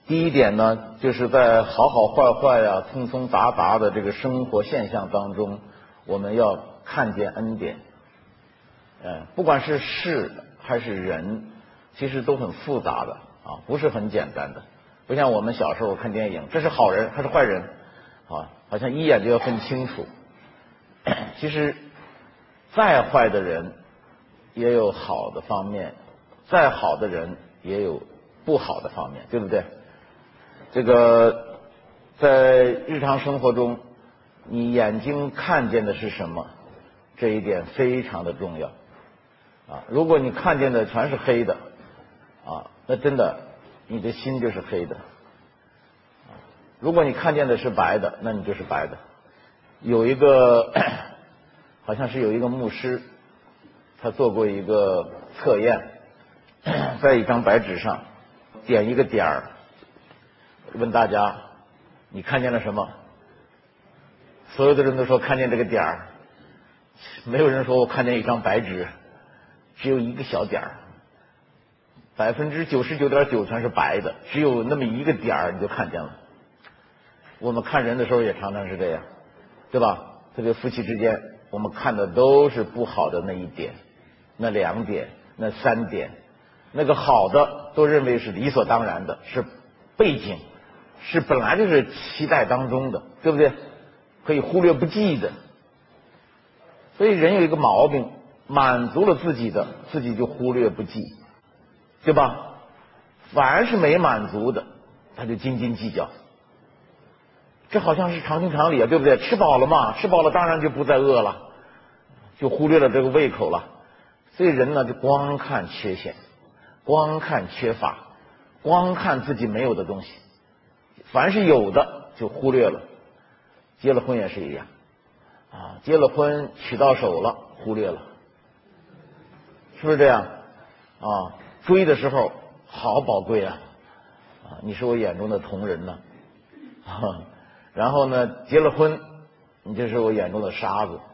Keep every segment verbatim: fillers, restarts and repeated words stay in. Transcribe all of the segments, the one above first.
第一点呢，就是在好好坏坏呀、匆匆杂杂的这个生活现象当中，我们要看见恩典。呃，不管是事还是人，其实都很复杂的啊，不是很简单的。不像我们小时候看电影，这是好人还是坏人啊，好像一眼就要分清楚。其实再坏的人也有好的方面，再好的人也有不好的方面，对不对？这个在日常生活中，你眼睛看见的是什么，这一点非常的重要啊。如果你看见的全是黑的啊，那真的你的心就是黑的。如果你看见的是白的，那你就是白的。有一个好像是有一个牧师，他做过一个测验，在一张白纸上点一个点儿，问大家你看见了什么？所有的人都说看见这个点儿，没有人说我看见一张白纸，只有一个小点儿，百分之九十九点九全是白的，只有那么一个点儿你就看见了。我们看人的时候也常常是这样，对吧？特别夫妻之间，我们看的都是不好的那一点，那两点，那三点，那个好的都认为是理所当然的，是背景，是本来就是期待当中的，对不对？可以忽略不计的。所以人有一个毛病，满足了自己的，自己就忽略不计，对吧？凡是没满足的，他就斤斤计较。这好像是常情常理啊，对不对？吃饱了嘛，吃饱了当然就不再饿了，就忽略了这个胃口了。所以人呢，就光看缺陷，光看缺乏，光看自己没有的东西，凡是有的就忽略了。结了婚也是一样啊，结了婚娶到手了，忽略了，是不是这样啊？追的时候好宝贵啊，啊，你是我眼中的瞳人呢，啊，然后呢，结了婚，你就是我眼中的沙子，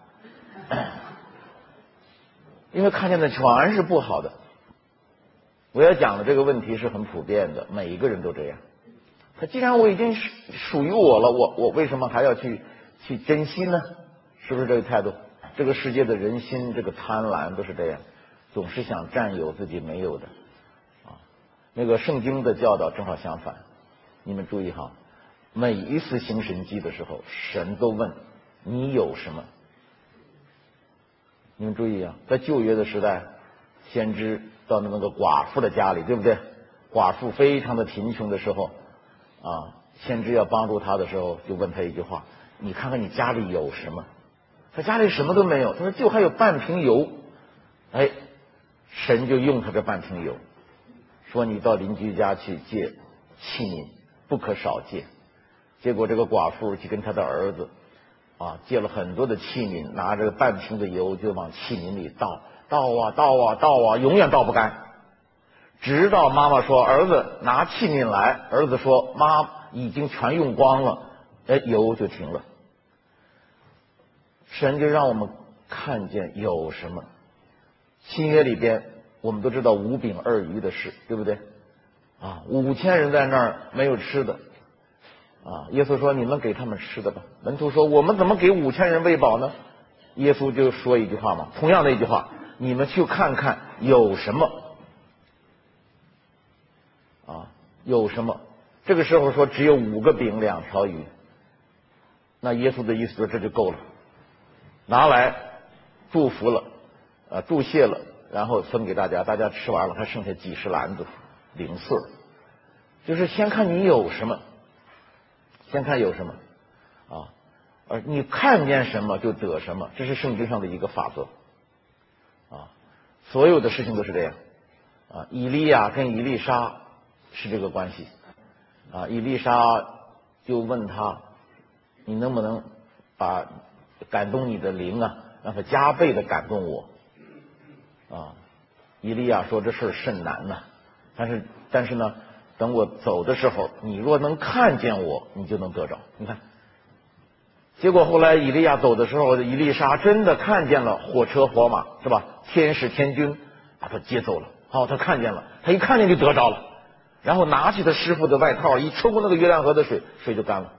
因为看见的全是不好的。我要讲的这个问题是很普遍的，每一个人都这样。他既然我已经属于我了，我我为什么还要去去珍惜呢？是不是这个态度？这个世界的人心，这个贪婪都是这样，总是想占有自己没有的啊。那个圣经的教导正好相反，你们注意哈，每一次行神迹的时候，神都问你有什么。你们注意啊，在旧约的时代，先知到那个寡妇的家里，对不对？寡妇非常的贫穷的时候啊，先知要帮助他的时候，就问他一句话：你看看你家里有什么？他家里什么都没有，他说就还有半瓶油。哎，神就用他这半瓶油，说你到邻居家去借器皿，不可少借。结果这个寡妇就跟他的儿子啊借了很多的器皿，拿着半瓶的油就往器皿里倒，倒啊倒啊倒啊，永远倒不干。直到妈妈说儿子拿器皿来，儿子说妈已经全用光了，哎，油就停了。神就让我们看见有什么。新约里边我们都知道五饼二鱼的事，对不对啊？五千人在那儿没有吃的啊，耶稣说你们给他们吃的吧。门徒说我们怎么给五千人喂饱呢？耶稣就说一句话嘛，同样的一句话，你们去看看有什么啊，有什么？这个时候说只有五个饼两条鱼，那耶稣的意思说这就够了，拿来祝福了，呃，祝谢了，然后分给大家，大家吃完了还剩下几十篮子零碎，就是先看你有什么，先看有什么啊，而你看见什么就得什么，这是圣经上的一个法则啊，所有的事情都是这样啊。以利亚跟以利沙是这个关系啊，以利沙就问他，你能不能把感动你的灵啊，让他加倍的感动我啊？以利亚说这事儿甚难呐、啊，但是但是呢，等我走的时候，你若能看见我，你就能得着。你看，结果后来以利亚走的时候，以利沙真的看见了火车火马，是吧？天使天军把他接走了。好、哦，他看见了，他一看见就得着了。 然后拿起他师傅的外套，一抽那个月亮河的水，水就干了，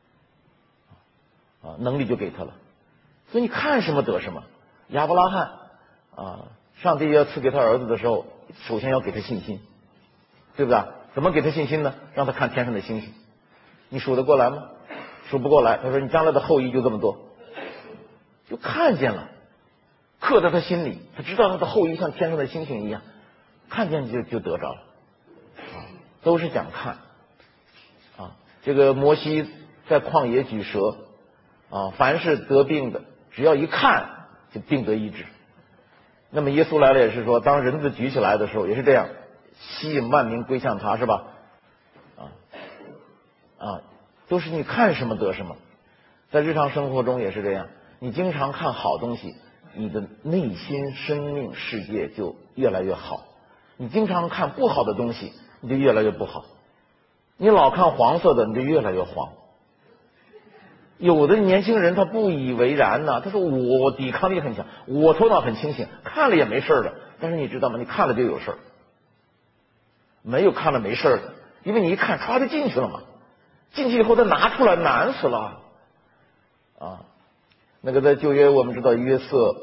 啊，能力就给他了。所以你看什么得什么。亚伯拉罕啊，上帝要赐给他儿子的时候，首先要给他信心，对不对？怎么给他信心呢？让他看天上的星星，你数得过来吗？数不过来。他说你将来的后裔就这么多，就看见了，刻在他心里，他知道他的后裔像天上的星星一样，看见就就得着了，啊，都是讲看，啊，这个摩西在旷野举蛇，啊，凡是得病的，只要一看就病得医治。那么耶稣来了也是说，当人子举起来的时候也是这样，吸引万民归向他，是吧？啊啊，都是你看什么得什么。在日常生活中也是这样，你经常看好东西，你的内心生命世界就越来越好；你经常看不好的东西，你就越来越不好。你老看黄色的，你就越来越黄。有的年轻人他不以为然呢，他说我抵抗力很强，我头脑很清醒，看了也没事的。但是你知道吗？你看了就有事儿，没有看了没事的，因为你一看唰就进去了嘛，进去以后再拿出来难死了啊。那个在旧约我们知道约瑟，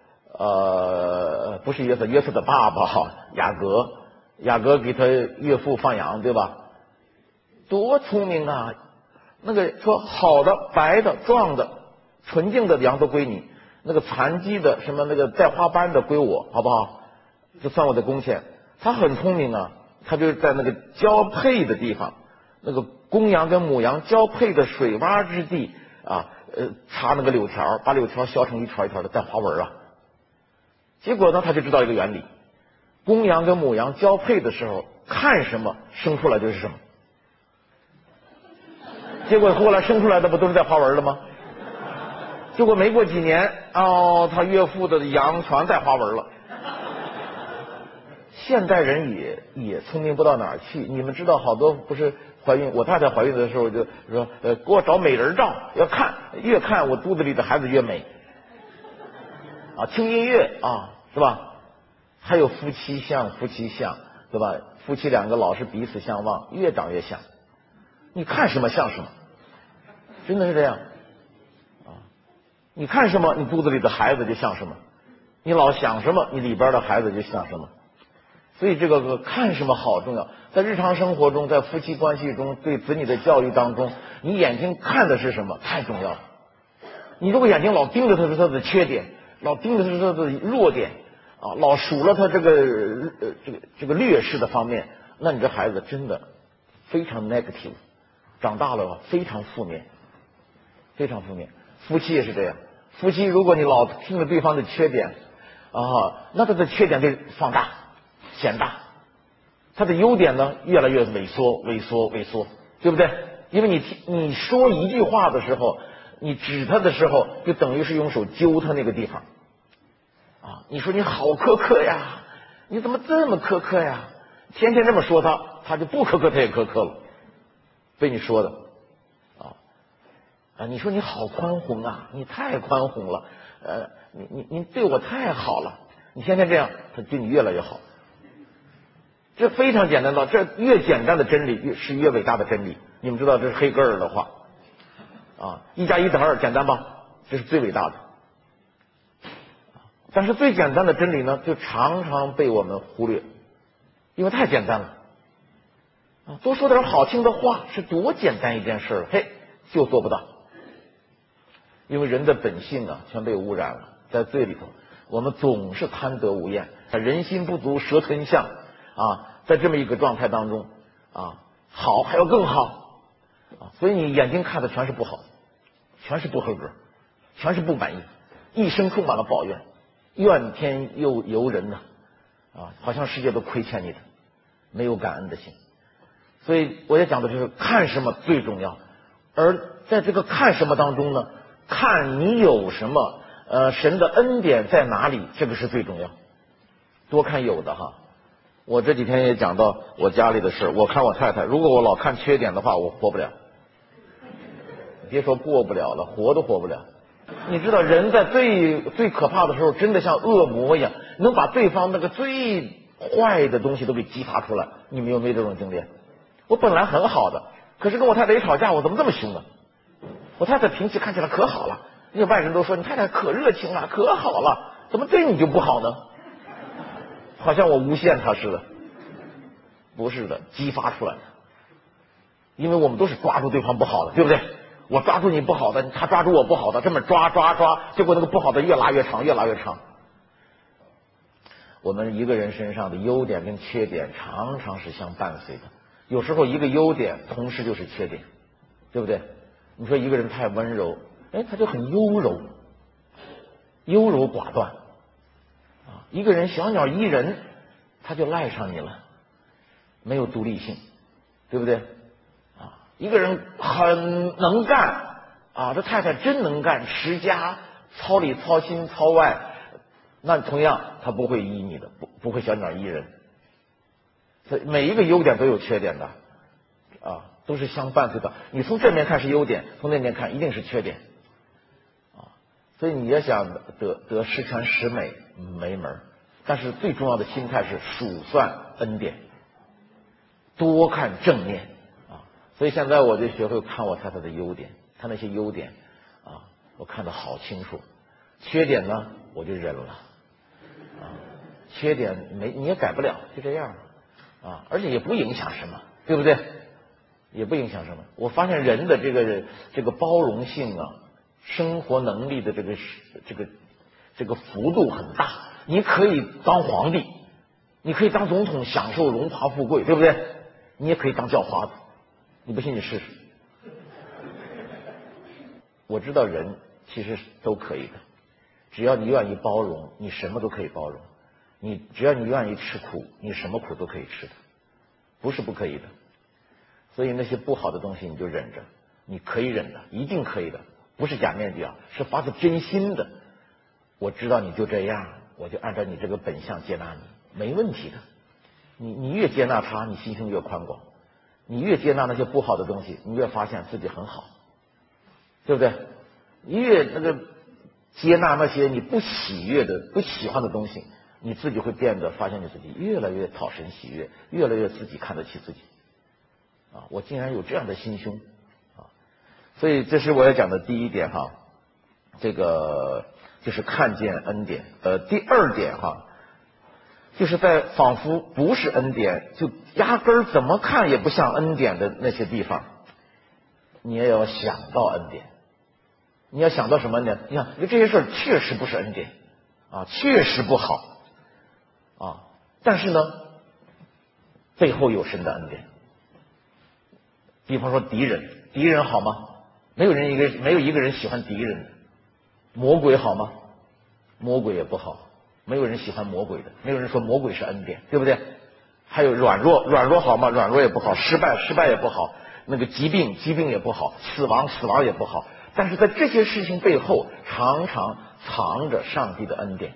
呃，不是约瑟，约瑟的爸爸雅各，雅各给他岳父放羊，对吧？多聪明啊！那个说好的、白的、壮的、纯净的羊都归你，那个残疾的、什么那个带花斑的归我，好不好？这算我的工钱。他很聪明啊，他就是在那个交配的地方，那个公羊跟母羊交配的水洼之地啊，呃，插那个柳条，把柳条削成一条一条的带花纹啊。结果呢，他就知道一个原理：公羊跟母羊交配的时候，看什么生出来就是什么。结果后来生出来的不都是带花纹的吗？结果没过几年，哦，他岳父的羊全带花纹了。现代人也也聪明不到哪儿去。你们知道，好多不是怀孕，我太太怀孕的时候就说，呃，给我找美人照，要看，越看我肚子里的孩子越美。啊，听音乐啊，是吧？还有夫妻相，夫妻相，对吧？夫妻两个老是彼此相望，越长越像。你看什么像什么。真的是这样啊！你看什么，你肚子里的孩子就像什么；你老想什么，你里边的孩子就像什么。所以这个看什么好重要。在日常生活中，在夫妻关系中，对子女的教育当中，你眼睛看的是什么太重要了。你如果眼睛老盯着他是他的缺点，老盯着他是他的弱点啊，老数了他这个呃这个这个劣势的方面，那你这孩子真的非常 negative， 长大了非常负面。非常负面。夫妻也是这样，夫妻如果你老听着对方的缺点啊，那他的缺点被放大显大，他的优点呢越来越萎缩萎缩萎缩，对不对？因为你你说一句话的时候，你指他的时候，就等于是用手揪他那个地方啊。你说你好苛刻呀，你怎么这么苛刻呀？天天这么说他，他就不苛刻，他也苛刻了，被你说的啊，你说你好宽宏啊，你太宽宏了，呃，你你你对我太好了，你天天这样，他对你越来越好。这非常简单的，这越简单的真理越是越伟大的真理。你们知道这是黑格尔的话啊，一加一等于二，简单吧？这是最伟大的。但是最简单的真理呢，就常常被我们忽略，因为太简单了啊。多说点好听的话是多简单一件事，嘿，就做不到。因为人的本性啊，全被污染了，在罪里头，我们总是贪得无厌，人心不足蛇吞象啊，在这么一个状态当中啊，好还要更好啊，所以你眼睛看的全是不好，全是不合格，全是不满意，一生充满了抱怨，怨天尤尤人呐啊，好像世界都亏欠你的，没有感恩的心。所以我也讲的就是看什么最重要，而在这个看什么当中呢，看你有什么，呃，神的恩典在哪里，这个是最重要。多看有的哈。我这几天也讲到我家里的事，我看我太太，如果我老看缺点的话，我活不了。别说过不了了，活都活不了。你知道人在最最可怕的时候，真的像恶魔一样，能把对方那个最坏的东西都给激发出来。你们有没有这种经历？我本来很好的，可是跟我太太一吵架，我怎么这么凶呢？我太太平时看起来可好了，那外人都说你太太可热情了，可好了，怎么对你就不好呢？好像我诬陷她似的。不是的，激发出来的。因为我们都是抓住对方不好的，对不对？我抓住你不好的，他抓住我不好的，这么抓抓抓，结果那个不好的越拉越长，越拉越长。我们一个人身上的优点跟缺点常常是相伴随的，有时候一个优点同时就是缺点，对不对？你说一个人太温柔，哎，他就很优柔，优柔寡断啊。一个人小鸟依人，他就赖上你了，没有独立性，对不对？啊，一个人很能干啊，这太太真能干，持家，操里操心操外，那同样他不会依你的，不不会小鸟依人。所以每一个优点都有缺点的啊，都是相伴随的。你从正面看是优点，从那面看一定是缺点啊。所以你也想得得十全十美没门，但是最重要的心态是数算恩典，多看正面啊。所以现在我就学会看我太太的优点，看那些优点啊，我看得好清楚。缺点呢，我就忍了啊。缺点没你也改不了，就这样啊，而且也不影响什么，对不对？也不影响什么。我发现人的这个这个包容性啊，生活能力的这个这个这个幅度很大。你可以当皇帝，你可以当总统，享受荣华富贵，对不对？你也可以当叫花子，你不信你试试。我知道人其实都可以的，只要你愿意包容，你什么都可以包容。你只要你愿意吃苦，你什么苦都可以吃的，不是不可以的。所以那些不好的东西你就忍着，你可以忍的，一定可以的，不是假面具啊，是发自真心的。我知道你就这样，我就按照你这个本相接纳你，没问题的。你你越接纳他，你心胸越宽广；你越接纳那些不好的东西，你越发现自己很好，对不对？你越那个接纳那些你不喜悦的、不喜欢的东西，你自己会变得发现你自己越来越讨神喜悦，越来越自己看得起自己啊！我竟然有这样的心胸啊！所以这是我要讲的第一点哈，这个就是看见恩典。呃，第二点哈，就是在仿佛不是恩典，就压根儿怎么看也不像恩典的那些地方，你也要想到恩典。你要想到什么恩典？你看，这些事儿确实不是恩典啊，确实不好啊，但是呢，背后有神的恩典。比方说敌人，敌人好吗？没有人一个没有一个人喜欢敌人的。魔鬼好吗？魔鬼也不好，没有人喜欢魔鬼的，没有人说魔鬼是恩典，对不对？还有软弱，软弱好吗？软弱也不好，失败，失败也不好，那个疾病，疾病也不好，死亡，死亡也不好。但是在这些事情背后，常常藏着上帝的恩典。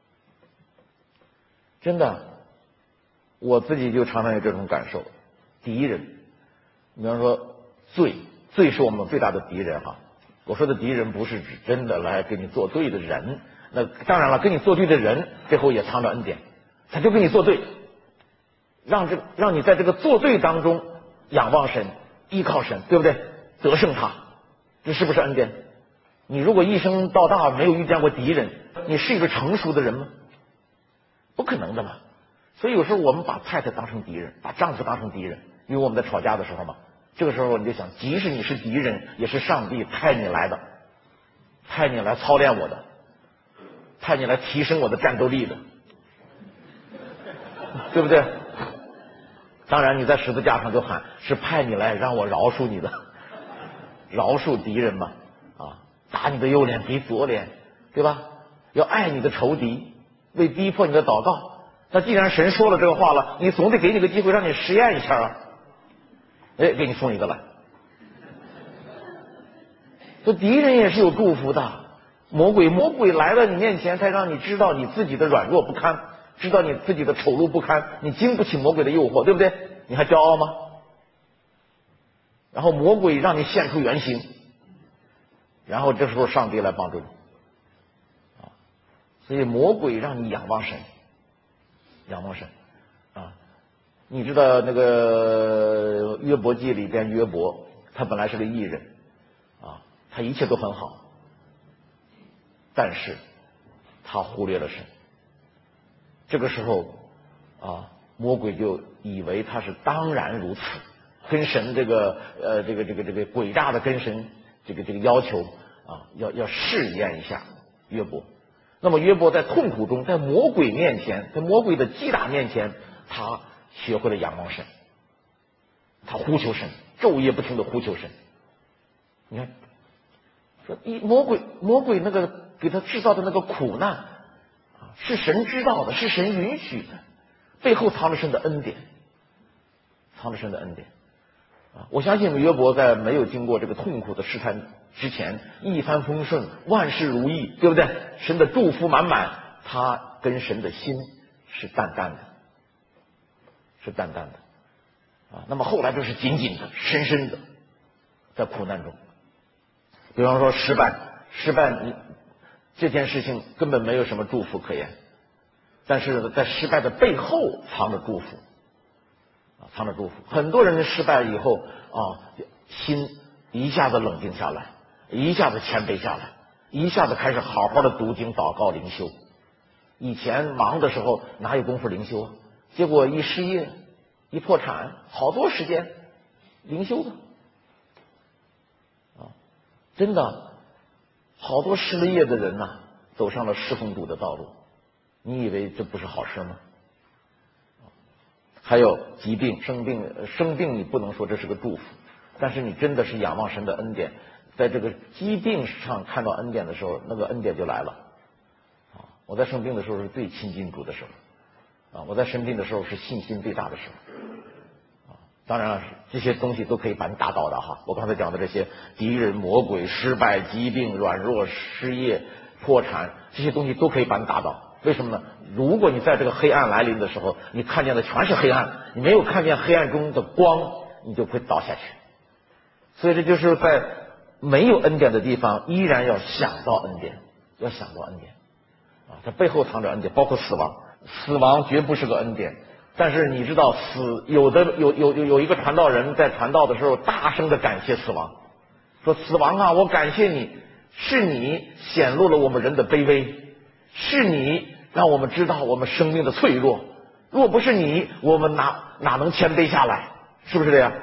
真的，我自己就常常有这种感受。敌人，比方说罪，罪是我们最大的敌人哈。我说的敌人不是指真的来跟你作对的人，那当然了，跟你作对的人背后也藏着恩典，他就跟你作对，让这让你在这个作对当中仰望神，依靠神，对不对？得胜他，这是不是恩典？你如果一生到大没有遇见过敌人，你是一个成熟的人吗？不可能的嘛。所以有时候我们把太太当成敌人，把丈夫当成敌人，因为我们在吵架的时候嘛，这个时候你就想，即使你是敌人，也是上帝派你来的，派你来操练我的，派你来提升我的战斗力的，对不对？当然你在十字架上就喊，是派你来让我饶恕你的，饶恕敌人嘛，啊，打你的右脸给左脸，对吧？要爱你的仇敌，为逼迫你的祷告。那既然神说了这个话了，你总得给你个机会让你实验一下啊。哎，给你送一个来。这敌人也是有祝福的，魔鬼魔鬼来到你面前，才让你知道你自己的软弱不堪，知道你自己的丑陋不堪，你经不起魔鬼的诱惑，对不对？你还骄傲吗？然后魔鬼让你现出原形，然后这时候上帝来帮助你啊。所以魔鬼让你仰望神，仰望神。 你知道那个约伯记里边，约伯他本来是个义人啊，他一切都很好，但是他忽略了神。这个时候啊，魔鬼就以为他是当然如此，跟神这个呃这个这个这个诡诈的跟神这个这个要求啊，要要试验一下约伯。那么约伯在痛苦中，在魔鬼面前，在魔鬼的击打面前，他学会了仰望神，他呼求神，昼夜不停的呼求神。你看，说一魔鬼魔鬼那个给他制造的那个苦难啊，是神知道的，是神允许的，背后藏着神的恩典，藏着神的恩典啊！我相信约伯在没有经过这个痛苦的试探之前，一帆风顺，万事如意，对不对？神的祝福满满，他跟神的心是淡淡的，是淡淡的啊。那么后来就是紧紧的、深深的，在苦难中。比方说失败，失败，你这件事情根本没有什么祝福可言，但是在失败的背后藏着祝福啊，藏着祝福。很多人失败以后啊，心一下子冷静下来，一下子谦卑下来，一下子开始好好的读经、祷告、灵修。以前忙的时候哪有功夫灵修啊？结果一失业、一破产，好多时间灵修的啊，真的，好多失了业的人呐、啊，走上了侍奉主的道路。你以为这不是好事吗？还有疾病、生病，生病你不能说这是个祝福，但是你真的是仰望神的恩典，在这个疾病上看到恩典的时候，那个恩典就来了。啊，我在生病的时候是最亲近主的时候，啊，我在生病的时候是信心最大的时候。啊，当然了，这些东西都可以把你打倒的哈。我刚才讲的这些敌人、魔鬼、失败、疾病、软弱、失业、破产，这些东西都可以把你打倒。为什么呢？如果你在这个黑暗来临的时候，你看见的全是黑暗，你没有看见黑暗中的光，你就会倒下去。所以这就是在没有恩典的地方，依然要想到恩典，要想到恩典啊，它背后藏着恩典，包括死亡，死亡绝不是个恩典。但是你知道，死有的有有有有一个传道人在传道的时候，大声的感谢死亡，说：“死亡啊，我感谢你，是你显露了我们人的卑微，是你让我们知道我们生命的脆弱，若不是你，我们哪哪能谦卑下来？是不是这样？”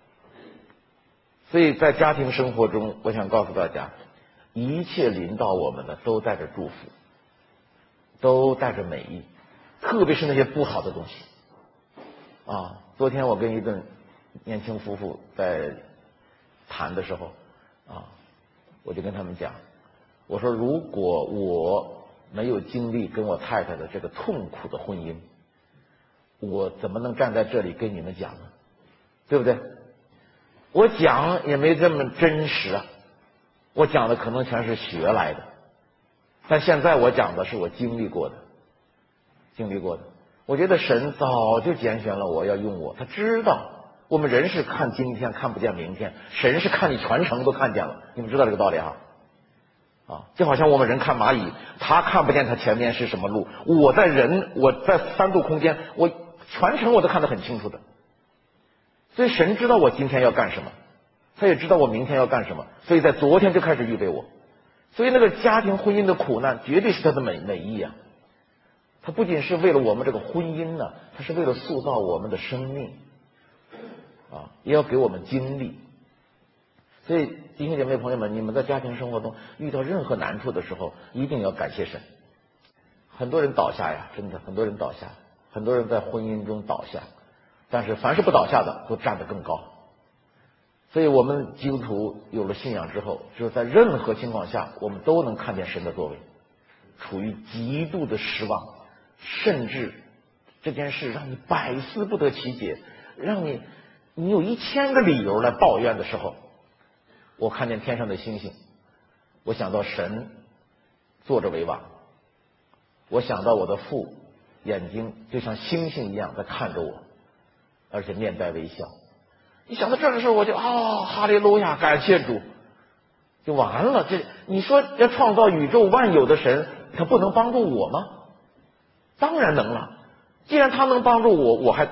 所以在家庭生活中，我想告诉大家，一切临到我们的都带着祝福，都带着美意，特别是那些不好的东西啊。昨天我跟一对年轻夫妇在谈的时候啊，我就跟他们讲，我说如果我没有经历跟我太太的这个痛苦的婚姻，我怎么能站在这里跟你们讲呢？对不对？我讲也没这么真实啊，我讲的可能全是学来的，但现在我讲的是我经历过的，经历过的。我觉得神早就拣选了我，要用我，他知道我们人是看今天看不见明天，神是看你全程都看见了，你们知道这个道理哈？啊，就好像我们人看蚂蚁，他看不见他前面是什么路，我在人，我在三度空间，我全程我都看得很清楚的。所以神知道我今天要干什么，他也知道我明天要干什么，所以在昨天就开始预备我。所以那个家庭婚姻的苦难绝对是他的美美意啊，他不仅是为了我们这个婚姻呢，他是为了塑造我们的生命啊，也要给我们经历。所以弟兄姐妹朋友们，你们在家庭生活中遇到任何难处的时候，一定要感谢神。很多人倒下呀，真的很多人倒下，很多人在婚姻中倒下，但是凡是不倒下的都站得更高。所以我们基督徒有了信仰之后，就是在任何情况下我们都能看见神的作为，处于极度的失望，甚至这件事让你百思不得其解，让你你有一千个理由来抱怨的时候，我看见天上的星星，我想到神坐着为王，我想到我的父眼睛就像星星一样在看着我，而且面带微笑。你想到这儿的时候，我就啊、哦，哈利路亚，感谢主，就完了。这你说要创造宇宙万有的神，他不能帮助我吗？当然能了。既然他能帮助我，我还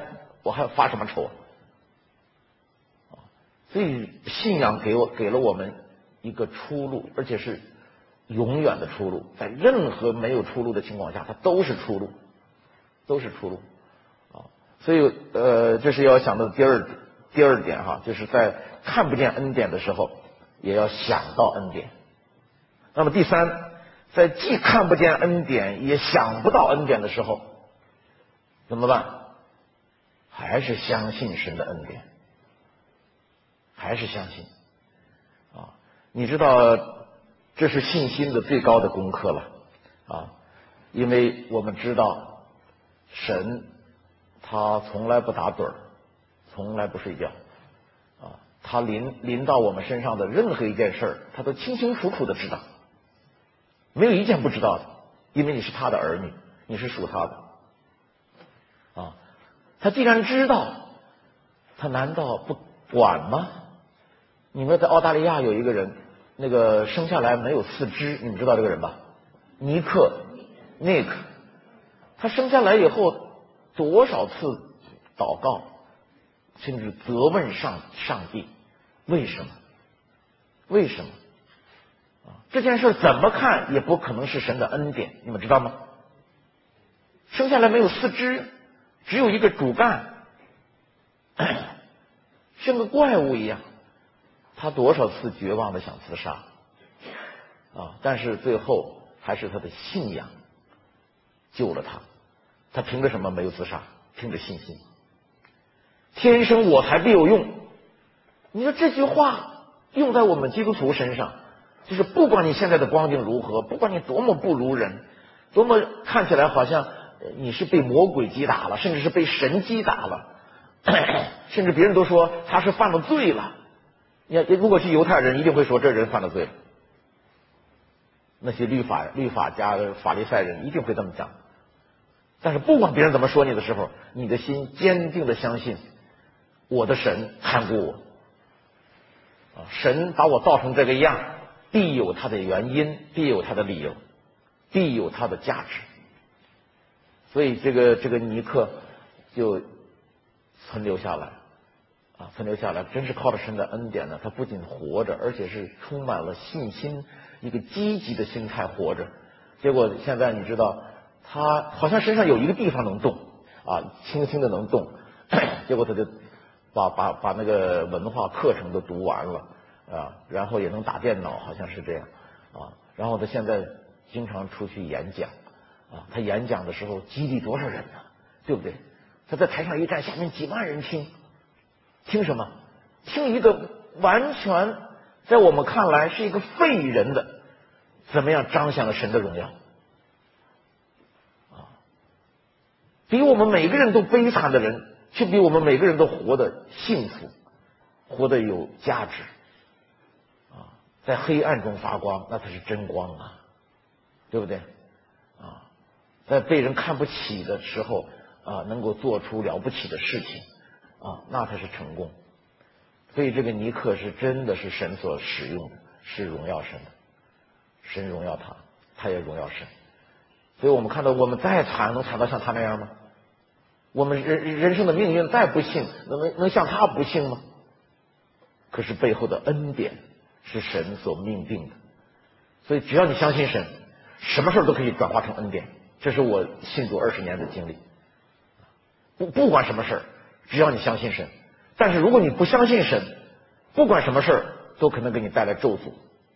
我还发什么愁啊？所以信仰给我给了我们一个出路，而且是永远的出路，在任何没有出路的情况下，它都是出路，都是出路啊！所以呃，这是要想到的第二第二点哈，就是在看不见恩典的时候，也要想到恩典。那么第三，在既看不见恩典也想不到恩典的时候，怎么办？还是相信神的恩典，还是相信啊！你知道，这是信心的最高的功课了啊！因为我们知道，神他从来不打盹儿，从来不睡觉啊！他临临到我们身上的任何一件事儿，他都清清楚楚的知道，没有一件不知道的，因为你是他的儿女，你是属他的啊！他既然知道，他难道不管吗？你们在澳大利亚有一个人，那个生下来没有四肢，你们知道这个人吧？尼克 Nick， 他生下来以后多少次祷告，甚至责问上上帝，为什么？为什么？啊，这件事怎么看也不可能是神的恩典，你们知道吗？生下来没有四肢，只有一个主干，像个怪物一样。他多少次绝望的想自杀啊！但是最后还是他的信仰救了他。他凭着什么没有自杀？凭着信心。天生我材必有用。你说这句话用在我们基督徒身上，就是不管你现在的光景如何，不管你多么不如人，多么看起来好像你是被魔鬼击打了，甚至是被神击打了，甚至别人都说他是犯了罪了。你如果是犹太人，一定会说这人犯了罪了。那些律法律法家、法利赛人一定会这么讲。但是不管别人怎么说你的时候，你的心坚定的相信，我的神看顾我啊，神把我造成这个样，必有他的原因，必有他的理由，必有他的价值。所以这个这个尼克就存留下来。啊，存留下来，真是靠着神的恩典呢。他不仅活着，而且是充满了信心，一个积极的心态活着。结果现在你知道，他好像身上有一个地方能动啊，轻轻的能动。结果他就把把把那个文化课程都读完了啊，然后也能打电脑，好像是这样啊。然后他现在经常出去演讲啊，他演讲的时候激励多少人呢？对不对？他在台上一站，下面几万人听。听什么？听一个完全在我们看来是一个废人的，怎么样彰显了神的荣耀啊？比我们每个人都悲惨的人，却比我们每个人都活得幸福，活得有价值啊！在黑暗中发光，那才是真光啊，对不对？啊，在被人看不起的时候啊，能够做出了不起的事情。啊，那才是成功。所以这个尼克是真的是神所使用的，是荣耀神的，神荣耀他，他也荣耀神。所以我们看到，我们再惨，能惨到像他那样吗？我们人人生的命运再不幸，能能像他不幸吗？可是背后的恩典是神所命定的，所以只要你相信神，什么事都可以转化成恩典。这是我信主二十年的经历。不不管什么事，只要你相信神。但是如果你不相信神，不管什么事儿都可能给你带来咒诅。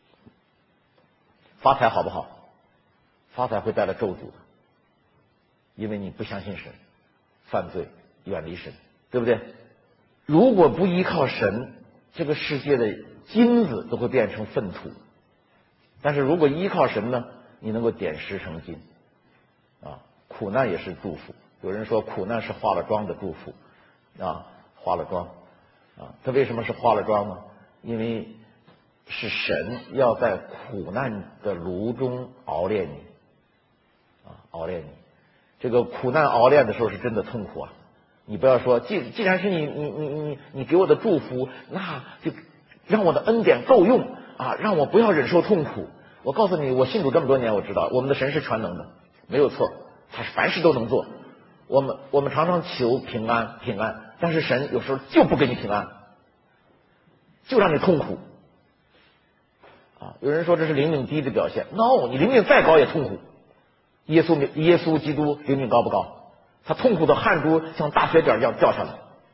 发财好不好？发财会带来咒诅的，因为你不相信神，犯罪，远离神，对不对？如果不依靠神，这个世界的金子都会变成粪土。但是如果依靠神呢，你能够点石成金啊！苦难也是祝福。有人说苦难是化了妆的祝福啊，化了妆啊，它为什么是化了妆呢？因为是神要在苦难的炉中熬炼你啊，熬炼你。这个苦难熬炼的时候是真的痛苦啊！你不要说，既既然是你你你你你给我的祝福，那就让我的恩典够用啊，让我不要忍受痛苦。我告诉你，我信主这么多年，我知道我们的神是全能的，没有错，他是凡事都能做。 我们我们常常求平安平安，但是神有时候就不给你平安，就让你痛苦。啊，有人说这是灵命低的表现 ，no， 你灵命再高也痛苦。耶稣耶稣基督灵命高不高？他痛苦的汗珠像大雪点一样掉下来，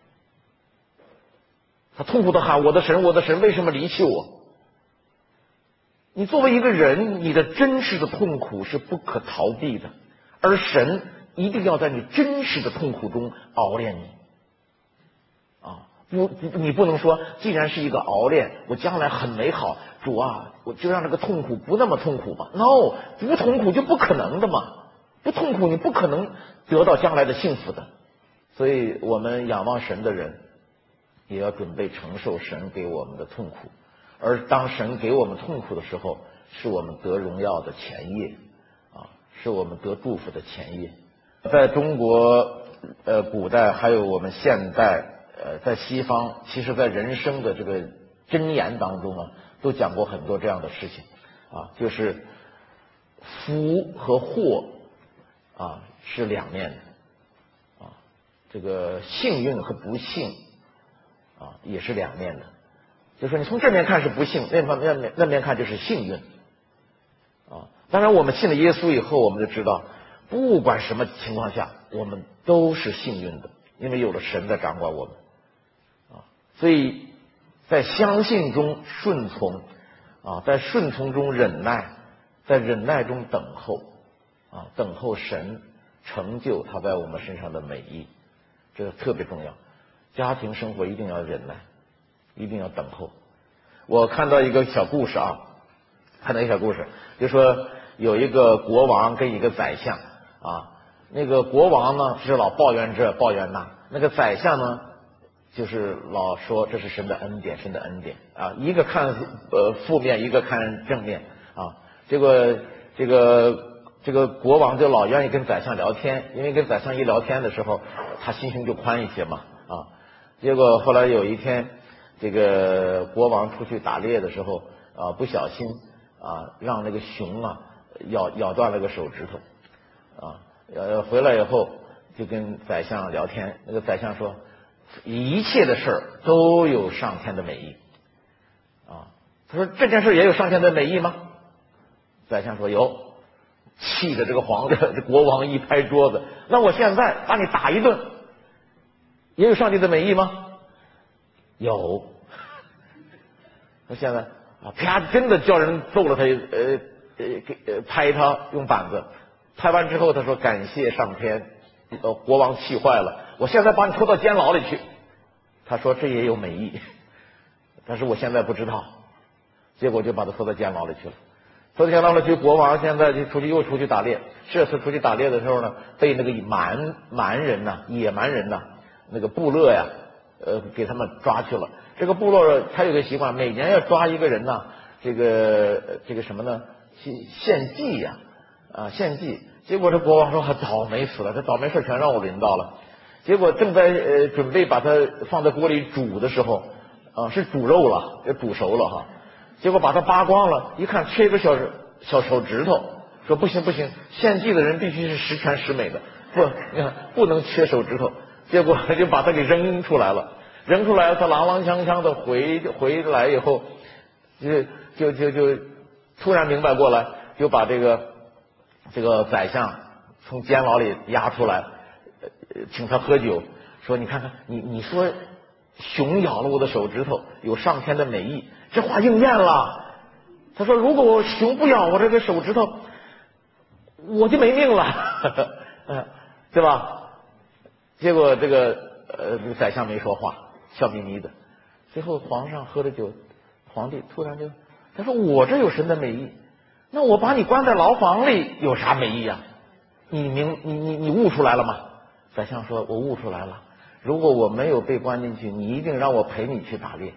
他痛苦的喊：“我的神，我的神，为什么离弃我？”你作为一个人，你的真实的痛苦是不可逃避的，而神一定要在你真实的痛苦中熬炼你。啊，不，你不能说，既然是一个熬炼，我将来很美好，主啊，我就让这个痛苦不那么痛苦吧。No， 不痛苦就不可能的嘛，不痛苦你不可能得到将来的幸福的。所以我们仰望神的人，也要准备承受神给我们的痛苦。而当神给我们痛苦的时候，是我们得荣耀的前夜啊，是我们得祝福的前夜。在中国呃古代还有我们现代呃在西方，其实在人生的这个箴言当中啊，都讲过很多这样的事情啊，就是福和祸啊是两面的啊，这个幸运和不幸啊也是两面的。就是说你从这面看是不幸，那方面那面看就是幸运啊。当然我们信了耶稣以后，我们就知道不管什么情况下我们都是幸运的，因为有了神在掌管我们啊。所以在相信中顺从啊，在顺从中忍耐，在忍耐中等候啊，等候神成就他在我们身上的美意，这个特别重要。家庭生活一定要忍耐，一定要等候。我看到一个小故事啊，看到一个小故事，就说有一个国王跟一个宰相啊，那个国王呢是老抱怨这抱怨那，那个宰相呢就是老说这是神的恩典，神的恩典啊，一个看呃负面，一个看正面啊。结果这个这个国王就老愿意跟宰相聊天，因为跟宰相一聊天的时候，他心胸就宽一些嘛啊。结果后来有一天，这个国王出去打猎的时候啊，不小心啊让那个熊啊咬咬断了个手指头啊，呃回来以后就跟宰相聊天，那个宰相说一切的事儿都有上天的美意啊。他说这件事也有上天的美意吗？宰相说有。气的这个皇帝这国王一拍桌子，那我现在把你打一顿也有上帝的美意吗？有。那现在啊，啪，真的叫人揍了他，呃呃给呃拍他，用板子拍完之后，他说感谢上天。呃，国王气坏了，我现在把你拖到监牢里去。他说这也有美意，但是我现在不知道。结果就把他拖到监牢里去了。拖到监牢里去，国王现在就出去又出去打猎。这次出去打猎的时候呢，被那个蛮蛮人呐、野蛮人呐、那个部落呀，呃，给他们抓去了。这个部落他有个习惯，每年要抓一个人呢，这个这个什么呢？献献祭呀，啊，献祭。结果这国王说：“倒霉死了，这倒霉事全让我临到了。”结果正在呃准备把它放在锅里煮的时候，啊，是煮肉了，也煮熟了哈。结果把它扒光了，一看缺一个小小手指头，说不行不行，献祭的人必须是十全十美的，不，你看不能缺手指头。结果就把它给扔出来了，扔出来他踉踉跄跄的回回来以后，就就就就突然明白过来，就把这个这个宰相从监牢里押出来，请他喝酒，说你看看你你说熊咬了我的手指头有上天的美意，这话应验了。他说如果我熊不咬我这个手指头，我就没命了，对吧？结果这个呃这个宰相没说话，笑眯眯的。最后皇上喝了酒，皇帝突然就他说我这有神的美意，那我把你关在牢房里有啥美意啊？你明你你你悟出来了吗？宰相说我悟出来了，如果我没有被关进去，你一定让我陪你去打猎。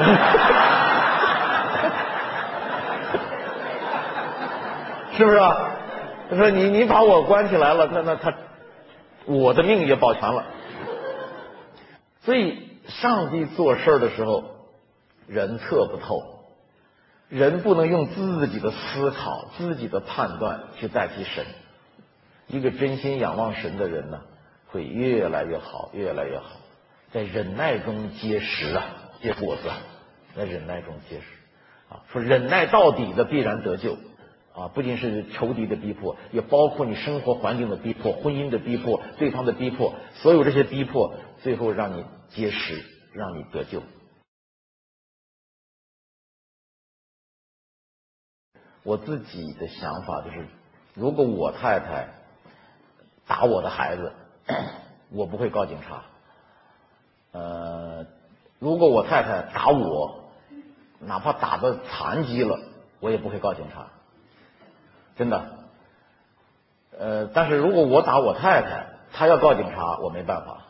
是不是啊？他说你你把我关起来了，那那他我的命也保全了。所以上帝做事的时候人测不透，人不能用自己的思考自己的判断去代替神。一个真心仰望神的人呢， 会越来越好，越来越好。在忍耐中结实啊，结果子，在忍耐中结实啊。说忍耐到底的必然得救啊，不仅是仇敌的逼迫，也包括你生活环境的逼迫、婚姻的逼迫、对方的逼迫，所有这些逼迫，最后让你结实，让你得救。我自己的想法就是，如果我太太打我的孩子，我不会告警察。呃，如果我太太打我，哪怕打得残疾了，我也不会告警察。真的。呃，但是如果我打我太太，她要告警察，我没办法，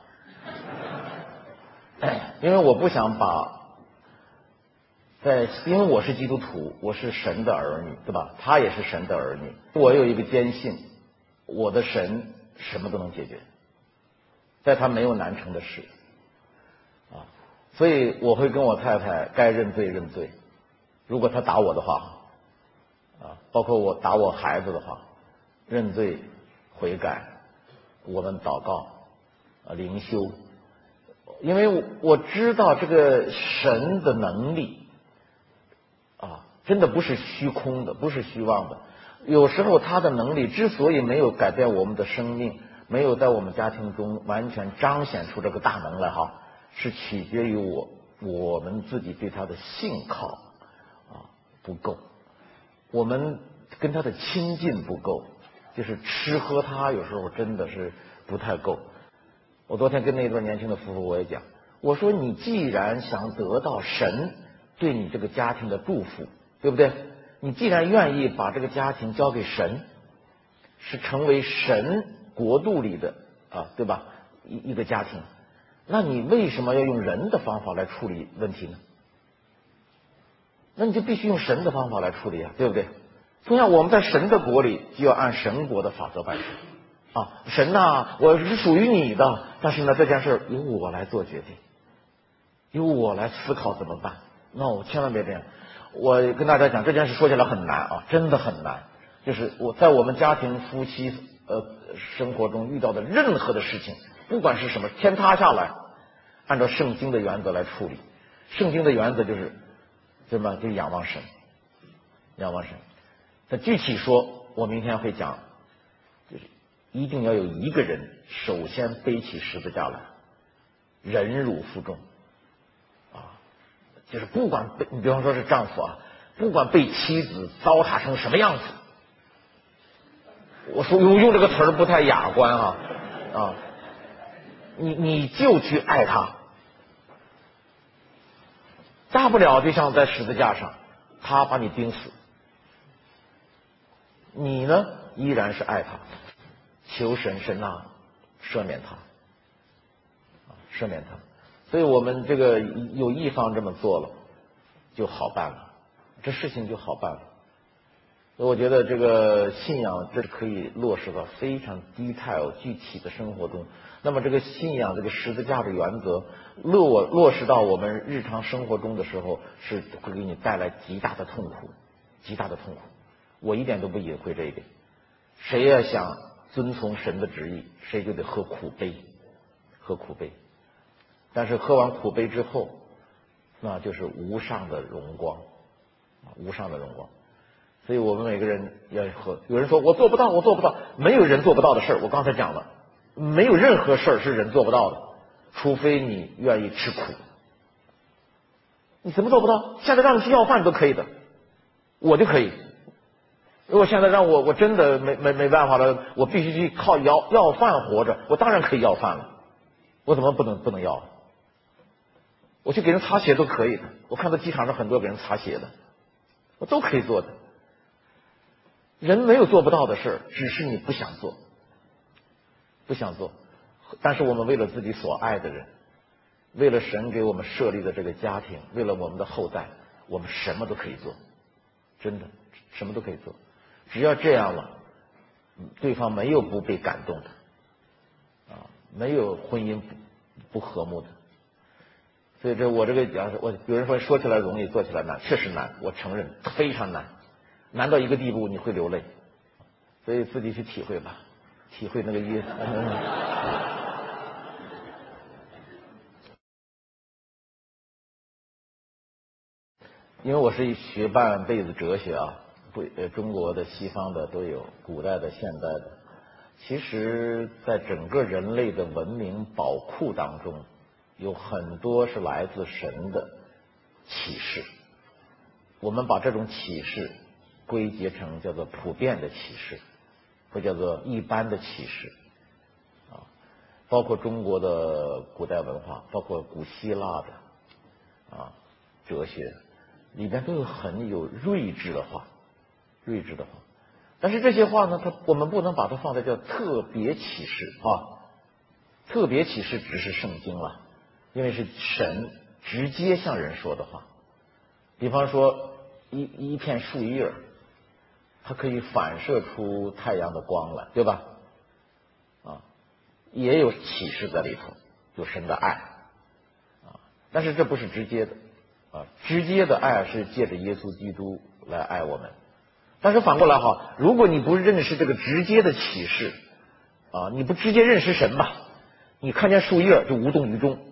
因为我不想把。在，因为我是基督徒，我是神的儿女，对吧？他也是神的儿女。我有一个坚信，我的神什么都能解决，在他没有难成的事啊。所以我会跟我太太该认罪认罪。如果他打我的话啊，包括我打我孩子的话，认罪悔改，我们祷告啊，灵修，因为我知道这个神的能力。啊，真的不是虚空的，不是虚妄的。有时候他的能力之所以没有改变我们的生命，没有在我们家庭中完全彰显出这个大能来哈，是取决于我我们自己对他的信靠啊不够，我们跟他的亲近不够，就是吃喝他有时候真的是不太够。我昨天跟那对年轻的夫妇我也讲，我说你既然想得到神对你这个家庭的祝福，对不对？你既然愿意把这个家庭交给神，是成为神国度里的啊，对吧？一一个家庭，那你为什么要用人的方法来处理问题呢？那你就必须用神的方法来处理啊，对不对？同样，我们在神的国里就要按神国的法则办事啊。神呐、啊，我是属于你的，但是呢，这件事由我来做决定，由我来思考怎么办。no， 千万别这样。我跟大家讲，这件事说起来很难啊，真的很难。就是我在我们家庭夫妻呃生活中遇到的任何的事情，不管是什么，天塌下来，按照圣经的原则来处理。圣经的原则就是什么？就仰望神，仰望神。那具体说，我明天会讲，就是一定要有一个人首先背起十字架来，忍辱负重。就是不管被你比方说是丈夫啊，不管被妻子糟蹋成什么样子，我说用用这个词儿不太雅观哈 啊, 啊，你你就去爱他，大不了就像在十字架上，他把你钉死，你呢依然是爱他，求神神啊赦免他，啊赦免他。所以我们这个有一方这么做了，就好办了，这事情就好办了。所以我觉得这个信仰这是可以落实到非常 detail 具体的生活中。那么这个信仰这个十字架的原则落落实到我们日常生活中的时候，是会给你带来极大的痛苦，极大的痛苦。我一点都不隐晦这一点。谁要想遵从神的旨意，谁就得喝苦杯，喝苦杯。但是喝完苦杯之后，那就是无上的荣光，无上的荣光。所以我们每个人要喝。有人说我做不到，我做不到，没有人做不到的事儿。我刚才讲了，没有任何事儿是人做不到的，除非你愿意吃苦。你怎么做不到？现在让你去要饭都可以的，我就可以。如果现在让我，我真的没没没办法了，我必须去靠要要饭活着，我当然可以要饭了。我怎么不能不能要？我去给人擦鞋都可以的，我看到机场上很多给人擦鞋的，我都可以做的。人没有做不到的事，只是你不想做，不想做。但是我们为了自己所爱的人，为了神给我们设立的这个家庭，为了我们的后代，我们什么都可以做，真的什么都可以做。只要这样了，对方没有不被感动的啊，没有婚姻不不和睦的。所以这我这个讲，我有人说说起来容易，做起来难，确实难，我承认非常难，难到一个地步你会流泪，所以自己去体会吧，体会那个意思。 因为我是学半辈子哲学啊，不呃中国的、西方的都有，古代的、现代的。其实，在整个人类的文明宝库当中，有很多是来自神的启示。我们把这种启示归结成叫做普遍的启示，或叫做一般的启示啊，包括中国的古代文化，包括古希腊的啊哲学里边都有很有睿智的话，睿智的话。但是这些话呢，它我们不能把它放在叫特别启示啊，特别启示只是圣经了，因为是神直接向人说的话。比方说一一片树叶，它可以反射出太阳的光来，对吧？啊，也有启示在里头，有神的爱啊，但是这不是直接的啊，直接的爱是借着耶稣基督来爱我们。但是反过来哈，如果你不认识这个直接的启示啊，你不直接认识神吧，你看见树叶就无动于衷。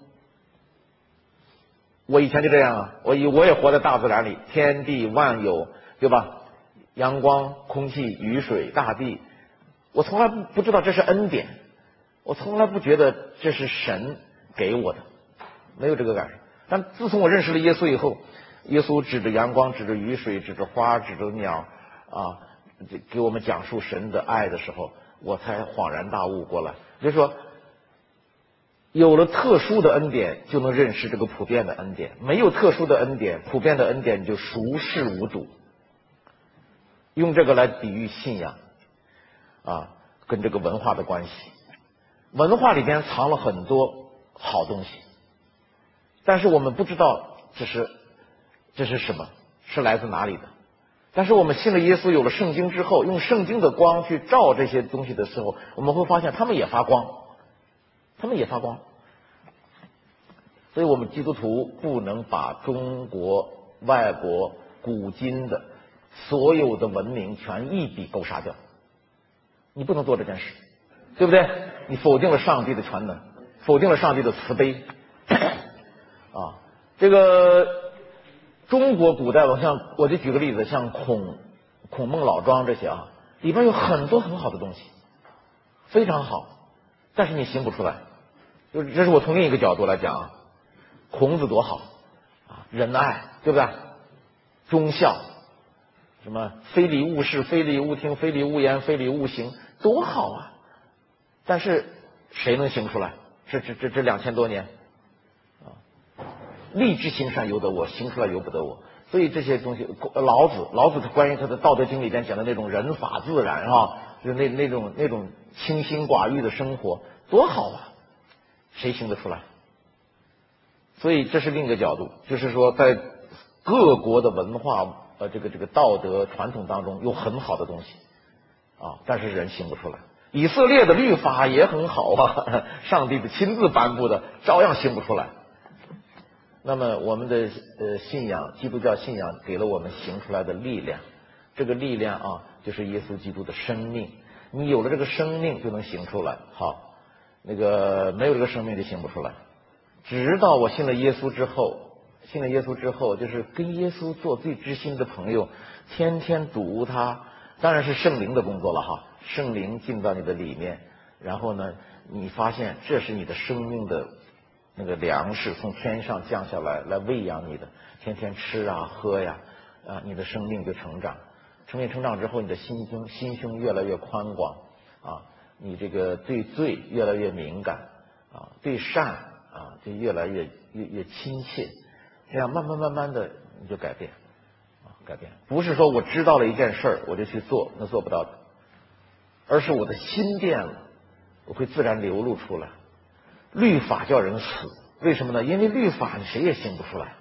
我以前就这样啊，我以我也活在大自然里，天地万有，对吧？阳光、空气、雨水、大地，我从来不不知道这是恩典，我从来不觉得这是神给我的，没有这个感受。但自从我认识了耶稣以后，耶稣指着阳光，指着雨水，指着花，指着鸟啊，给我们讲述神的爱的时候，我才恍然大悟过来，就是说有了特殊的恩典，就能认识这个普遍的恩典；没有特殊的恩典，普遍的恩典就熟视无睹。用这个来比喻信仰啊，跟这个文化的关系。文化里边藏了很多好东西，但是我们不知道这是这是什么，是来自哪里的。但是我们信了耶稣，有了圣经之后，用圣经的光去照这些东西的时候，我们会发现他们也发光，他们也发光。所以我们基督徒不能把中国、外国、古今的所有的文明全一笔勾杀掉，你不能做这件事，对不对？你否定了上帝的全能，否定了上帝的慈悲啊！这个中国古代，我像我就举个例子，像孔孔孟老庄这些啊，里边有很多很好的东西，非常好，但是你行不出来。就是这是我从另一个角度来讲啊，孔子多好啊，仁爱，对不对？忠孝，什么非礼勿视，非礼勿听，非礼勿言，非礼勿行，多好啊！但是谁能行出来？这这这这两千多年啊，立志行善由得我，行出来由不得我。所以这些东西，老子老子他关于他的《道德经》里边讲的那种人法自然啊，就那那种那种清心寡欲的生活，多好啊！谁行得出来？所以这是另一个角度，就是说在各国的文化呃这个这个道德传统当中有很好的东西啊，但是人行不出来。以色列的律法也很好啊，上帝的亲自颁布的，照样行不出来。那么我们的呃信仰，基督教信仰给了我们行出来的力量，这个力量啊，就是耶稣基督的生命。你有了这个生命，就能行出来。好，那个没有这个生命就行不出来。直到我信了耶稣之后，信了耶稣之后，就是跟耶稣做最知心的朋友，天天读他，当然是圣灵的工作了哈。圣灵进到你的里面，然后呢，你发现这是你的生命的那个粮食，从天上降下来，来喂养你的，天天吃啊喝呀，啊，你的生命就成长。生命成长之后，你的心胸心胸越来越宽广啊，你这个对罪越来越敏感啊，对善啊就越来越越越亲切，这样慢慢慢慢的你就改变啊，改变不是说我知道了一件事儿我就去做，那做不到的。而是我的心变了，我会自然流露出来。律法叫人死，为什么呢？因为律法你谁也行不出来。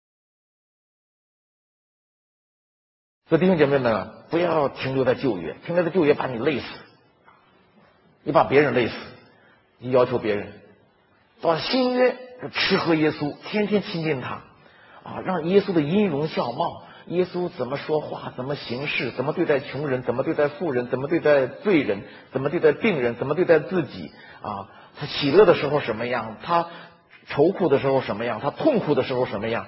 所以弟兄姐妹们，不要停留在旧约，停留在旧约把你累死，你把别人累死，你要求别人。到新约就吃喝耶稣，天天亲近他啊，让耶稣的音容笑貌。耶稣怎么说话，怎么行事，怎么对待穷人，怎么对待富人，怎么对待罪人，怎么对待病人，怎么对待自己啊？他喜乐的时候什么样，他愁苦的时候什么样，他痛苦的时候什么样？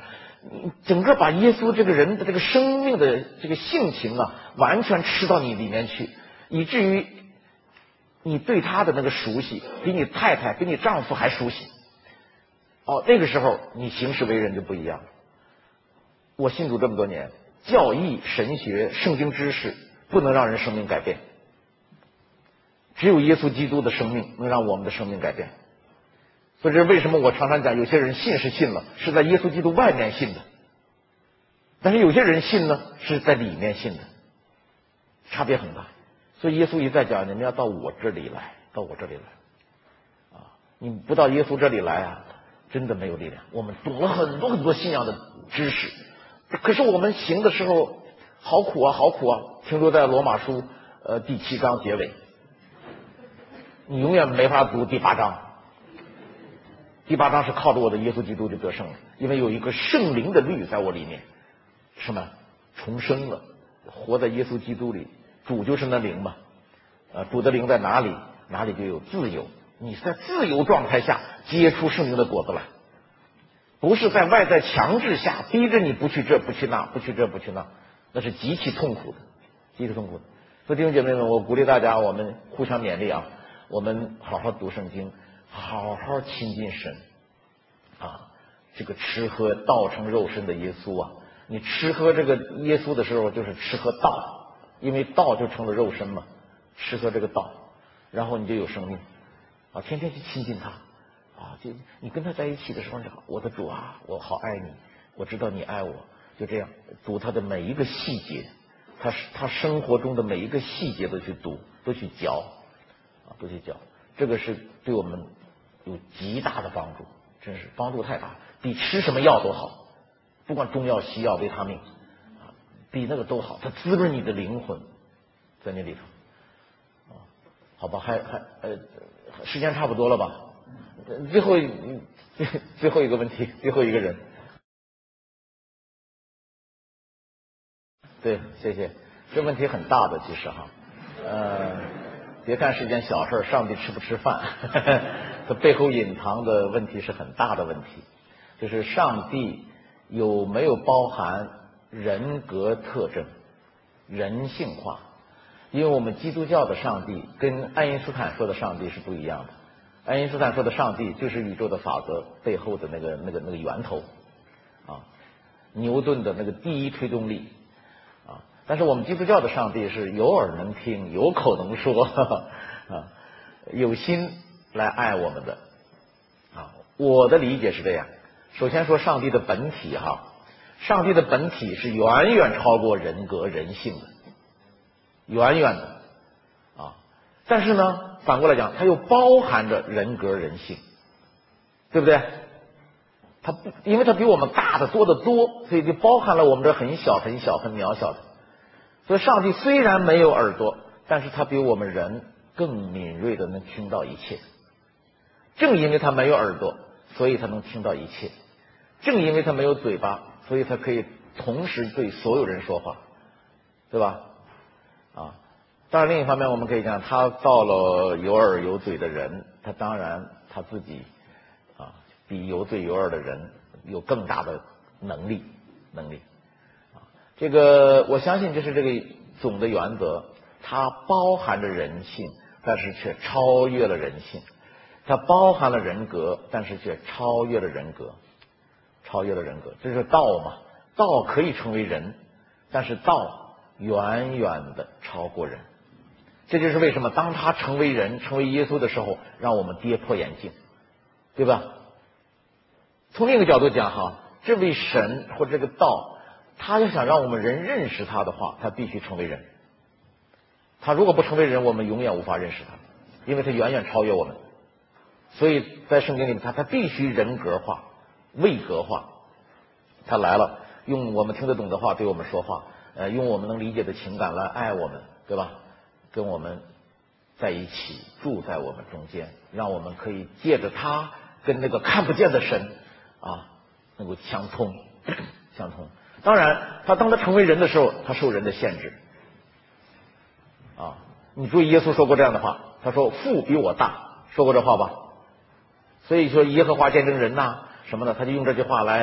整个把耶稣这个人的这个生命的这个性情啊，完全吃到你里面去，以至于你对他的那个熟悉，比你太太、比你丈夫还熟悉。哦，那个时候你行事为人就不一样了。我信主这么多年，教义、神学、圣经知识不能让人生命改变，只有耶稣基督的生命能让我们的生命改变。所以这是为什么我常常讲，有些人信是信了，是在耶稣基督外面信的，但是有些人信呢，是在里面信的，差别很大。所以耶稣一再讲，你们要到我这里来，到我这里来啊！你不到耶稣这里来啊，真的没有力量。我们懂了很多很多信仰的知识，可是我们行的时候好苦啊，好苦啊！停留在罗马书呃第七章结尾，你永远没法读第八章。第八章是靠着我的耶稣基督就得胜了，因为有一个圣灵的律在我里面，什么重生了，活在耶稣基督里，主就是那灵嘛，呃，主的灵在哪里，哪里就有自由。你在自由状态下结出圣灵的果子来，不是在外在强制下逼着你不去这不去那，不去这不去那，那是极其痛苦的，极其痛苦的。所以弟兄姐妹们，我鼓励大家，我们互相勉励啊，我们好好读圣经，好好亲近神啊！这个吃喝道成肉身的耶稣啊，你吃喝这个耶稣的时候，就是吃喝道，因为道就成了肉身嘛，吃喝这个道，然后你就有生命啊！天天去亲近他啊！就你跟他在一起的时候，你好，我的主啊，我好爱你，我知道你爱我，就这样读他的每一个细节，他他生活中的每一个细节都去读，都去嚼啊，都去嚼，这个是对我们有极大的帮助，真是帮助太大，比吃什么药都好，不管中药、西药、维他命啊，比那个都好，它滋润你的灵魂，在那里头啊。好吧，还还呃，时间差不多了吧？最后最最后一个问题，最后一个人，对，谢谢。这问题很大的，其实哈，呃。别看是件小事，上帝吃不吃饭，它背后隐藏的问题是很大的问题，就是上帝有没有包含人格特征、人性化？因为我们基督教的上帝跟爱因斯坦说的上帝是不一样的。爱因斯坦说的上帝就是宇宙的法则背后的那个那个那个源头啊，牛顿的那个第一推动力。但是我们基督教的上帝是有耳能听，有口能说，呵呵啊，有心来爱我们的啊。我的理解是这样：首先说上帝的本体哈，上帝的本体是远远超过人格人性的，远远的啊。但是呢，反过来讲，它又包含着人格人性，对不对？它不，因为它比我们大的多得多，所以就包含了我们这很小很小很渺小的。所以上帝虽然没有耳朵，但是他比我们人更敏锐的能听到一切。正因为他没有耳朵，所以他能听到一切。正因为他没有嘴巴，所以他可以同时对所有人说话，对吧？啊，当然另一方面我们可以讲，他造了有耳有嘴的人，他当然他自己啊比有嘴有耳的人有更大的能力能力。这个我相信这是这个总的原则，它包含着人性，但是却超越了人性；它包含了人格，但是却超越了人格，超越了人格。这是道嘛？道可以成为人，但是道远远的超过人。这就是为什么当他成为人、成为耶稣的时候，让我们跌破眼镜，对吧？从另一个角度讲哈，这位神或这个道，他要想让我们人认识他的话，他必须成为人。他如果不成为人，我们永远无法认识他，因为他远远超越我们。所以在圣经里面，他他必须人格化、位格化。他来了，用我们听得懂的话对我们说话，呃，用我们能理解的情感来爱我们，对吧？跟我们在一起，住在我们中间，让我们可以借着他跟那个看不见的神啊，能够相通，相通。当然，他当他成为人的时候，他受人的限制啊。你注意，耶稣说过这样的话，他说：“父比我大。”说过这话吧？所以说，耶和华见证人呐、啊，什么呢？他就用这句话来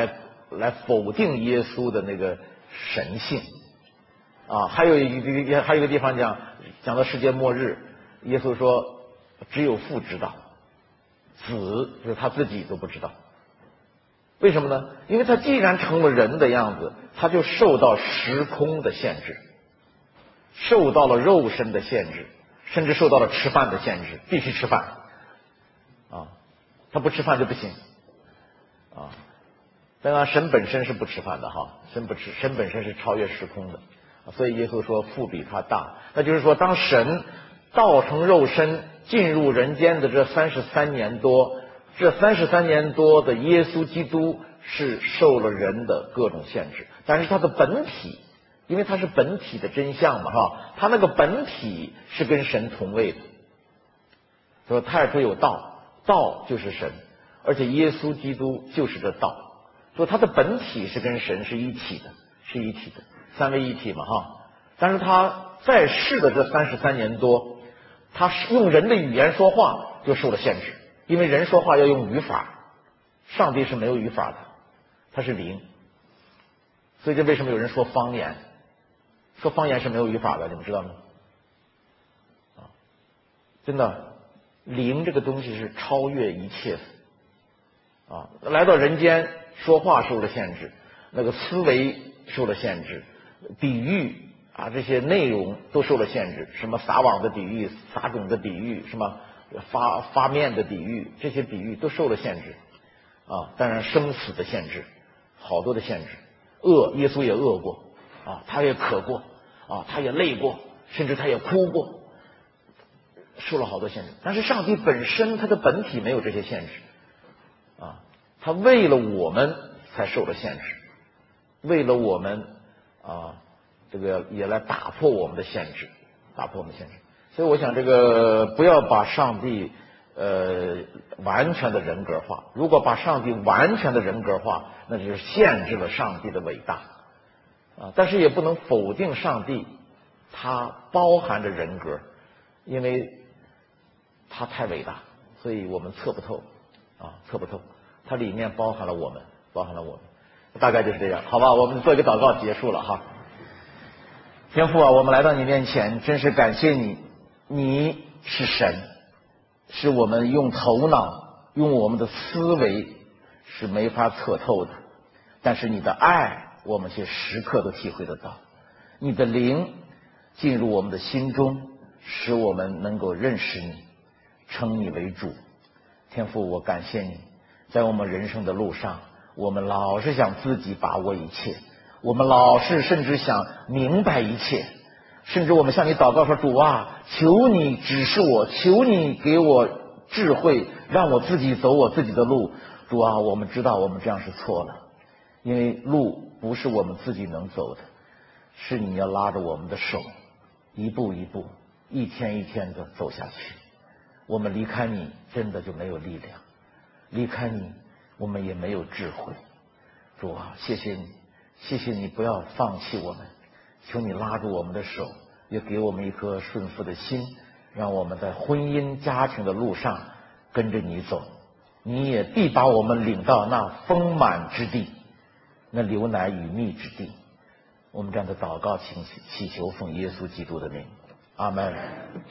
来否定耶稣的那个神性啊。还有一个还有一个地方讲讲到世界末日，耶稣说只有父知道，子就是他自己都不知道。为什么呢？因为他既然成了人的样子，他就受到时空的限制，受到了肉身的限制，甚至受到了吃饭的限制，必须吃饭啊，他不吃饭就不行啊。当然神本身是不吃饭的哈，神不吃，神本身是超越时空的，所以耶稣说父比他大。那就是说当神道成肉身进入人间的这三十三年多，这三十三年多的耶稣基督是受了人的各种限制，但是他的本体，因为他是本体的真相嘛哈，他那个本体是跟神同位的。说太初有道，道就是神，而且耶稣基督就是这道，说他的本体是跟神是一体的，是一体的，三位一体嘛哈。但是他在世的这三十三年多，他是用人的语言说话就受了限制，因为人说话要用语法，上帝是没有语法的，他是灵。所以这为什么有人说方言？说方言是没有语法的，你们知道吗？啊，真的，灵这个东西是超越一切的啊！来到人间说话受了限制，那个思维受了限制，比喻啊这些内容都受了限制，什么撒网的比喻、撒种的比喻，什么发发面的比喻，这些比喻都受了限制啊！当然生死的限制，好多的限制。饿，耶稣也饿过啊，他也渴过啊，他也累过，甚至他也哭过，受了好多限制。但是上帝本身他的本体没有这些限制啊，他为了我们才受了限制，为了我们啊，这个也来打破我们的限制，打破我们的限制。所以我想这个不要把上帝呃完全的人格化，如果把上帝完全的人格化，那就是限制了上帝的伟大啊。但是也不能否定上帝，他包含着人格，因为他太伟大，所以我们测不透啊，测不透。它里面包含了我们，包含了我们，大概就是这样，好吧？我们做一个祷告结束了哈。天父啊，我们来到你面前，真是感谢你，你是神，是我们用头脑、用我们的思维是没法测透的，但是你的爱，我们却时刻都体会得到。你的灵进入我们的心中，使我们能够认识你，称你为主。天父，我感谢你，在我们人生的路上，我们老是想自己把握一切，我们老是甚至想明白一切，甚至我们向你祷告说，主啊，求你指示我，求你给我智慧，让我自己走我自己的路。主啊，我们知道我们这样是错了，因为路不是我们自己能走的，是你要拉着我们的手，一步一步，一天一天的走下去。我们离开你真的就没有力量，离开你我们也没有智慧。主啊，谢谢你，谢谢你不要放弃我们，求你拉住我们的手，也给我们一颗顺服的心，让我们在婚姻家庭的路上跟着你走，你也必把我们领到那丰满之地，那流奶与蜜之地。我们这样的祷告请祈求奉耶稣基督的名，阿门。